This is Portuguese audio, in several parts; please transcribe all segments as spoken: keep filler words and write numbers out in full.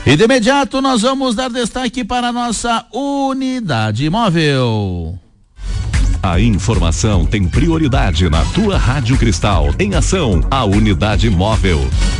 E de imediato nós vamos dar destaque para a nossa unidade móvel. A informação tem prioridade na tua Rádio Cristal. Em ação, a unidade móvel.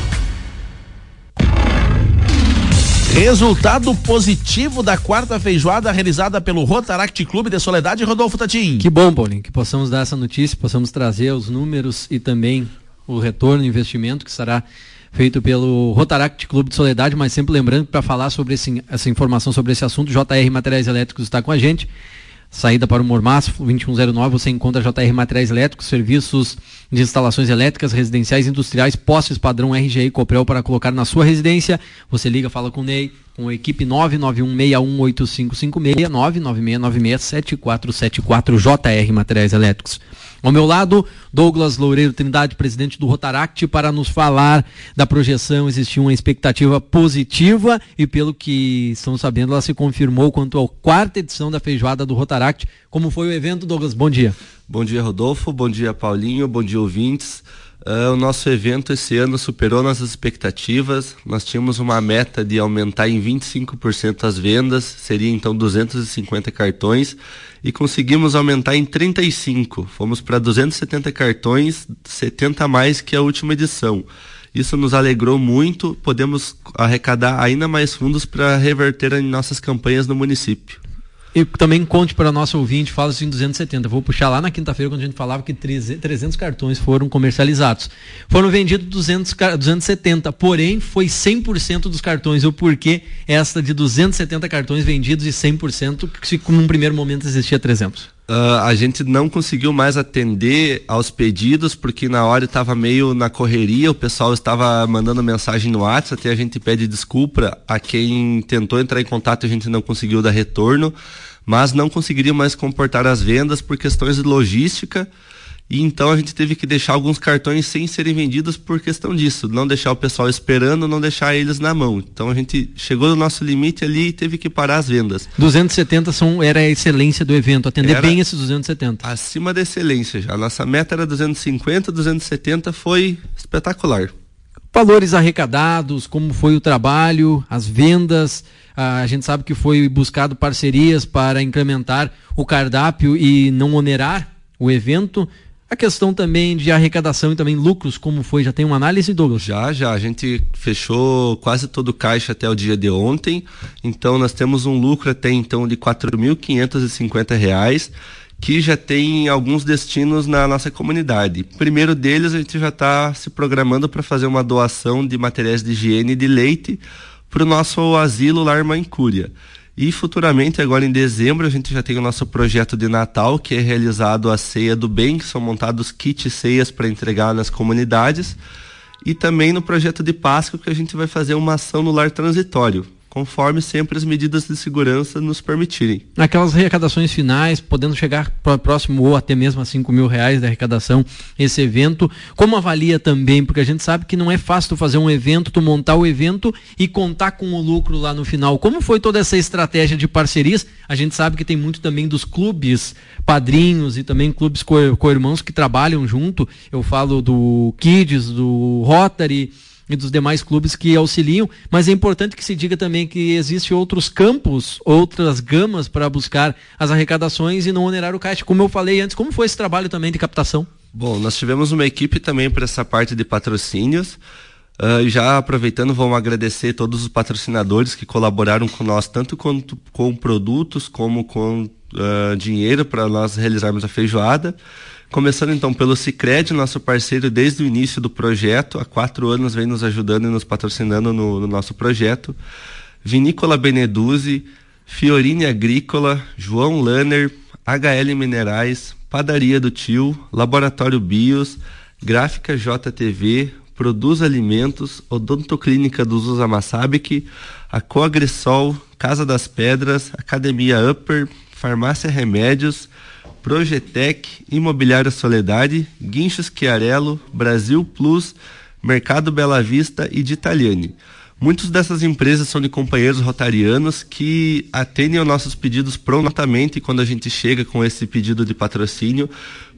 Resultado positivo da quarta feijoada realizada pelo Rotaract Clube de Soledade, Rodolfo Tatim. Que bom, Paulinho, que possamos dar essa notícia, possamos trazer os números e também o retorno, o investimento que será feito pelo Rotaract Clube de Soledade, mas sempre lembrando que para falar sobre esse, essa informação sobre esse assunto, J R Materiais Elétricos está com a gente. Saída para o Mormaço, vinte e um zero nove, você encontra J R Materiais Elétricos, serviços de instalações elétricas, residenciais, industriais, postes padrão R G E e Coprel para colocar na sua residência. Você liga, fala com o Ney, com a equipe nove nove um seis um oito cinco cinco seis, nove nove seis nove seis sete quatro sete quatro, J R Materiais Elétricos. Ao meu lado, Douglas Loureiro Trindade, presidente do Rotaract, para nos falar da projeção. Existia uma expectativa positiva e, pelo que estamos sabendo, ela se confirmou quanto à quarta edição da feijoada do Rotaract. Como foi o evento, Douglas? Bom dia. Bom dia, Rodolfo. Bom dia, Paulinho. Bom dia, ouvintes. Uh, o nosso evento esse ano superou nossas expectativas. Nós tínhamos uma meta de aumentar em vinte e cinco por cento as vendas, seria então duzentos e cinquenta cartões, e conseguimos aumentar em trinta e cinco. Fomos para duzentos e setenta cartões, setenta a mais que a última edição. Isso nos alegrou muito, podemos arrecadar ainda mais fundos para reverter em nossas campanhas no município. E também conte para o nosso ouvinte, fala assim duzentos e setenta. Vou puxar lá na quinta-feira, quando a gente falava que trezentos cartões foram comercializados. Foram vendidos duzentos, duzentos e setenta, porém foi cem por cento dos cartões. O porquê essa de duzentos e setenta cartões vendidos e cem por cento, se num primeiro momento existia trezentos? Uh, a gente não conseguiu mais atender aos pedidos, porque na hora estava meio na correria, o pessoal estava mandando mensagem no WhatsApp, até a gente pede desculpa a quem tentou entrar em contato e a gente não conseguiu dar retorno, mas não conseguiria mais comportar as vendas por questões de logística, e então a gente teve que deixar alguns cartões sem serem vendidos por questão disso, não deixar o pessoal esperando, não deixar eles na mão. Então a gente chegou no nosso limite ali e teve que parar as vendas. duzentos e setenta são, era a excelência do evento, atender era bem esses duzentos e setenta. Acima da excelência já. A nossa meta era duzentos e cinquenta, duzentos e setenta, foi espetacular. Valores arrecadados, como foi o trabalho, as vendas, a gente sabe que foi buscado parcerias para incrementar o cardápio e não onerar o evento. A questão também de arrecadação e também lucros, como foi? Já tem uma análise, Douglas? Já, já. A gente fechou quase todo o caixa até o dia de ontem. Então, nós temos um lucro até então de quatro mil quinhentos e cinquenta reais, que já tem alguns destinos na nossa comunidade. Primeiro deles, a gente já está se programando para fazer uma doação de materiais de higiene e de leite para o nosso asilo Lar Mãe Cúria. E futuramente, agora em dezembro, a gente já tem o nosso projeto de Natal, que é realizado a Ceia do Bem, que são montados kits ceias para entregar nas comunidades. E também no projeto de Páscoa, que a gente vai fazer uma ação no lar transitório, conforme sempre as medidas de segurança nos permitirem. Aquelas arrecadações finais, podendo chegar próximo ou até mesmo a cinco mil reais de arrecadação, esse evento, como avalia também, porque a gente sabe que não é fácil tu fazer um evento, tu montar o evento e contar com o lucro lá no final. Como foi toda essa estratégia de parcerias? A gente sabe que tem muito também dos clubes padrinhos e também clubes co- co-irmãos que trabalham junto. Eu falo do Kids, do Rotary e dos demais clubes que auxiliam, mas é importante que se diga também que existem outros campos, outras gamas para buscar as arrecadações e não onerar o caixa. Como eu falei antes, como foi esse trabalho também de captação? Bom, nós tivemos uma equipe também para essa parte de patrocínios. Uh, já aproveitando, vamos agradecer todos os patrocinadores que colaboraram com nós, tanto com, com produtos como com uh, dinheiro para nós realizarmos a feijoada. Começando então pelo Sicredi, nosso parceiro desde o início do projeto, há quatro anos vem nos ajudando e nos patrocinando no, no nosso projeto. Vinícola Beneduzzi, Fiorini Agrícola, João Lanner, H L Minerais, Padaria do Tio, Laboratório Bios, Gráfica J T V, Produz Alimentos, Odontoclínica do Zusa Massabic, a Coagressol, Casa das Pedras, Academia Upper, Farmácia Remédios, Progetec, Imobiliária Soledade, Guinchos Chiarello, Brasil Plus, Mercado Bela Vista e de Italiane. Muitas dessas empresas são de companheiros rotarianos que atendem aos nossos pedidos prontamente quando a gente chega com esse pedido de patrocínio,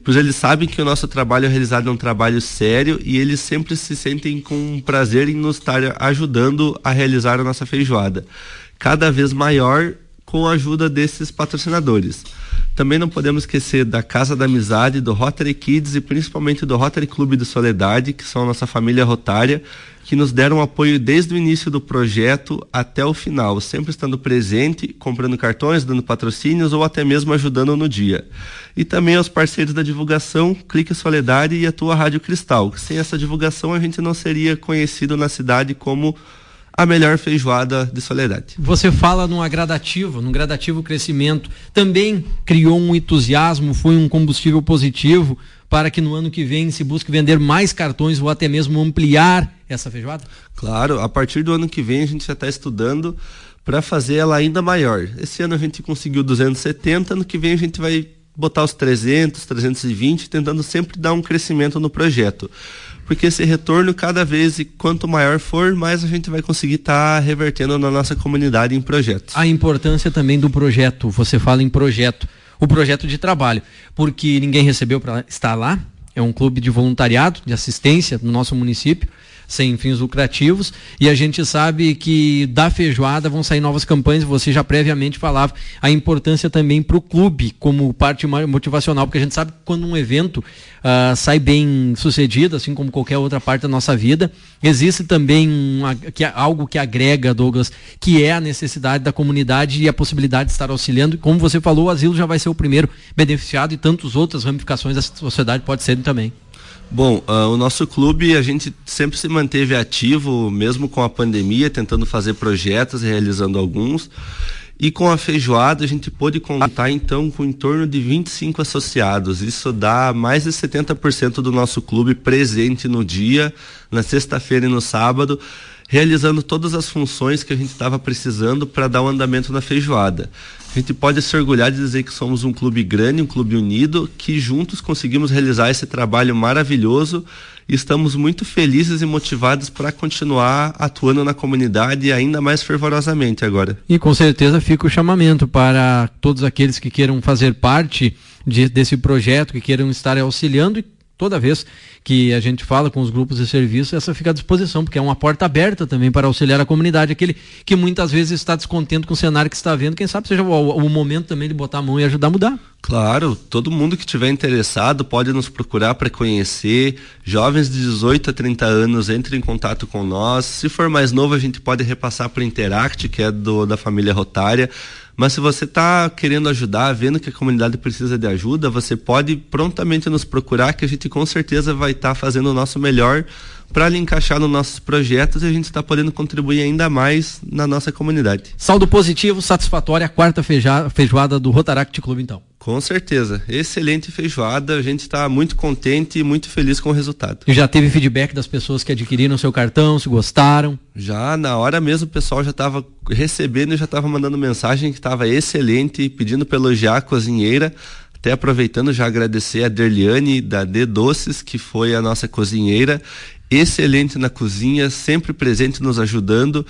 pois eles sabem que o nosso trabalho realizado é um trabalho sério e eles sempre se sentem com prazer em nos estar ajudando a realizar a nossa feijoada, cada vez maior com a ajuda desses patrocinadores. Também não podemos esquecer da Casa da Amizade, do Rotary Kids e principalmente do Rotary Clube de Soledade, que são a nossa família rotária, que nos deram apoio desde o início do projeto até o final, sempre estando presente, comprando cartões, dando patrocínios ou até mesmo ajudando no dia. E também aos parceiros da divulgação, Clique Soledade e a Tua Rádio Cristal. Sem essa divulgação a gente não seria conhecido na cidade como a melhor feijoada de Soledade. Você fala num gradativo, num gradativo crescimento, também criou um entusiasmo, foi um combustível positivo para que no ano que vem se busque vender mais cartões ou até mesmo ampliar essa feijoada? Claro, a partir do ano que vem a gente já está estudando para fazer ela ainda maior. Esse ano a gente conseguiu duzentos e setenta, ano que vem a gente vai botar os trezentos, trezentos e vinte, tentando sempre dar um crescimento no projeto. Porque esse retorno, cada vez, e quanto maior for, mais a gente vai conseguir estar tá revertendo na nossa comunidade em projetos. A importância também do projeto, você fala em projeto, o projeto de trabalho, porque ninguém recebeu para estar lá, é um clube de voluntariado, de assistência no nosso município, sem fins lucrativos, e a gente sabe que da feijoada vão sair novas campanhas, você já previamente falava a importância também para o clube como parte motivacional, porque a gente sabe que quando um evento uh, sai bem sucedido, assim como qualquer outra parte da nossa vida, existe também uma, que, algo que agrega, Douglas, que é a necessidade da comunidade e a possibilidade de estar auxiliando. Como você falou, o asilo já vai ser o primeiro beneficiado e tantas outras ramificações da sociedade pode ser também. Bom, uh, o nosso clube, a gente sempre se manteve ativo, mesmo com a pandemia, tentando fazer projetos, realizando alguns. E com a feijoada, a gente pôde contar, então, com em torno de vinte e cinco associados. Isso dá mais de setenta por cento do nosso clube presente no dia, na sexta-feira e no sábado, realizando todas as funções que a gente estava precisando para dar um andamento na feijoada. A gente pode se orgulhar de dizer que somos um clube grande, um clube unido, que juntos conseguimos realizar esse trabalho maravilhoso e estamos muito felizes e motivados para continuar atuando na comunidade ainda mais fervorosamente agora. E com certeza fica o chamamento para todos aqueles que queiram fazer parte de, desse projeto, que queiram estar auxiliando, e toda vez que a gente fala com os grupos de serviço, essa fica à disposição, porque é uma porta aberta também para auxiliar a comunidade, aquele que muitas vezes está descontente com o cenário que está vendo, quem sabe seja o, o momento também de botar a mão e ajudar a mudar. Claro, todo mundo que estiver interessado pode nos procurar para conhecer. Jovens de dezoito a trinta anos, entre em contato com nós. Se for mais novo, a gente pode repassar para o Interact, que é do, da família Rotária. Mas se você está querendo ajudar, vendo que a comunidade precisa de ajuda, você pode prontamente nos procurar, que a gente com certeza vai estar tá fazendo o nosso melhor para lhe encaixar nos nossos projetos e a gente está podendo contribuir ainda mais na nossa comunidade. Saldo positivo, satisfatória, a quarta feija, feijoada do Rotaract Clube, então. Com certeza. Excelente feijoada, a gente está muito contente e muito feliz com o resultado. E já teve feedback das pessoas que adquiriram seu cartão, se gostaram? Já, na hora mesmo o pessoal já estava recebendo e já estava mandando mensagem que estava excelente, pedindo para elogiar a cozinheira. Até aproveitando, já agradecer a Derliane da D Doces, que foi a nossa cozinheira, excelente na cozinha, sempre presente nos ajudando.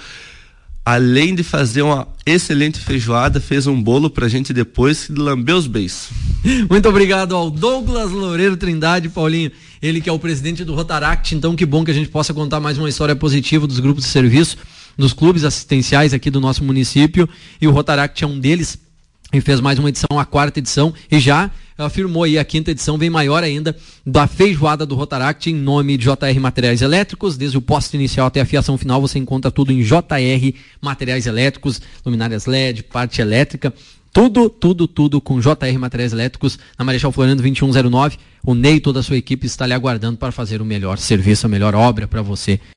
Além de fazer uma excelente feijoada, fez um bolo pra gente depois que lambeu os beijos. Muito obrigado ao Douglas Loureiro Trindade, Paulinho. Ele que é o presidente do Rotaract, então que bom que a gente possa contar mais uma história positiva dos grupos de serviço, dos clubes assistenciais aqui do nosso município, e o Rotaract é um deles. E fez mais uma edição, a quarta edição, e já afirmou aí a quinta edição, vem maior ainda, da feijoada do Rotaract, em nome de J R Materiais Elétricos. Desde o poste inicial até a fiação final, você encontra tudo em J R Materiais Elétricos, luminárias L E D, parte elétrica, tudo, tudo, tudo com J R Materiais Elétricos, na Marechal Floriano vinte e um zero nove. O Ney e toda a sua equipe está lhe aguardando para fazer o melhor serviço, a melhor obra para você.